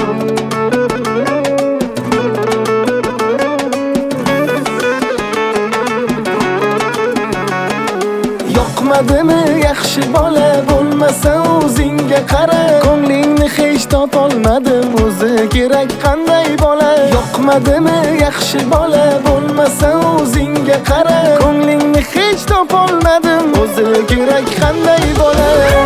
Yoqmadimi yaxshi bola, bo'lmasa o'zingga qara. Ko'nglingni hech topolmadim, o'zi kerak qanday bola. Yoqmadimi yaxshi bola, bo'lmasa o'zingga qara. Ko'nglingni hech topolmadim, o'zi kerak qanday bola.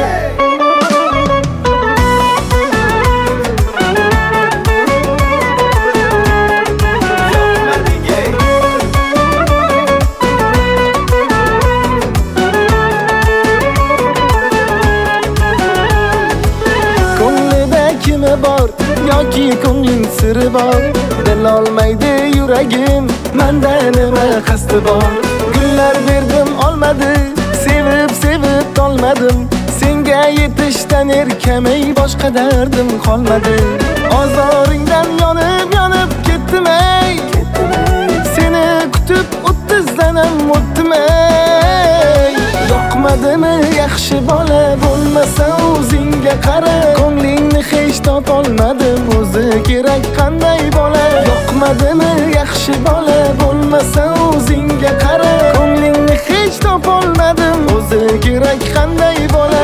Bor yoki ko'ngling siri bor, bilolmaydi yuragim menda nima qasdi bor. Gullar berdim olmadi, sevib tolmadim. Senga yetishdan erkamay boshqa dardim qolmadi. Ozoringdan yonib ketdim ey, seni kutib 30 danam o'tdim ey. Yoqmadimi yaxshi bola, bo'lmasa o'zingga qara. Ko'nglingni hech topolmadim, o'zi kerak qanday bola. Yoqmadimi yaxshi bola, bo'lmasa o'zingga qara. Ko'nglingni hech topolmadim, o'zi kerak qanday bola.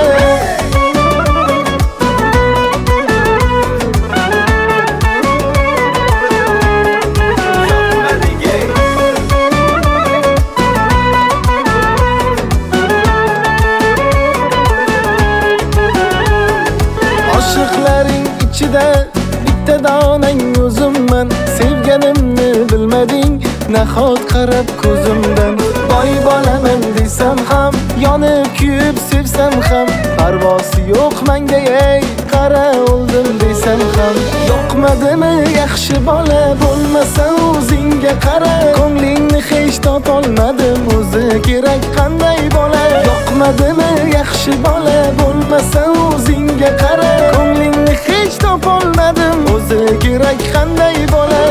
Oshiqlaring ichida bitta donang o'zimman. Sevganimni bilmading, nahot qarab ko'zimdan. Boy bolaman desam ham, yonib kuyib sevsam ham, parvosi yo'q menga ey, qara o'ldim desam ham. Yoqmadimi yaxshi bola, bo'lmasa o'zingga qara. Ko'nglingni hech topolmadim, o'zi kerak qanday bola. Yoqmadimi yaxshi bola, bo'lmasa o'zingga qara. Ko'nglingni hech topolmadim, o'zi kerak qanday bola.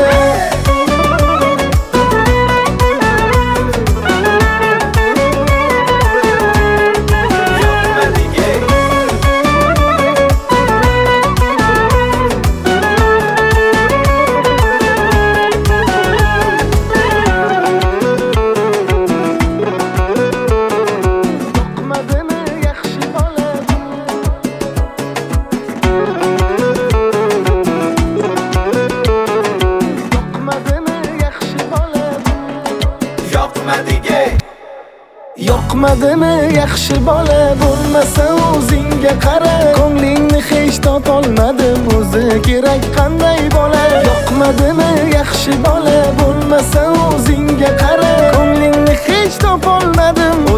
Yoqmadimi yaxshi bola, bo'lmasa o'zingga qara. Ko'nglingni hech topolmadim, o'zi kerak qanday bola. Yoqmadimi yaxshi bola, bo'lmasa o'zingga qara. Ko'nglingni hech topolmadim,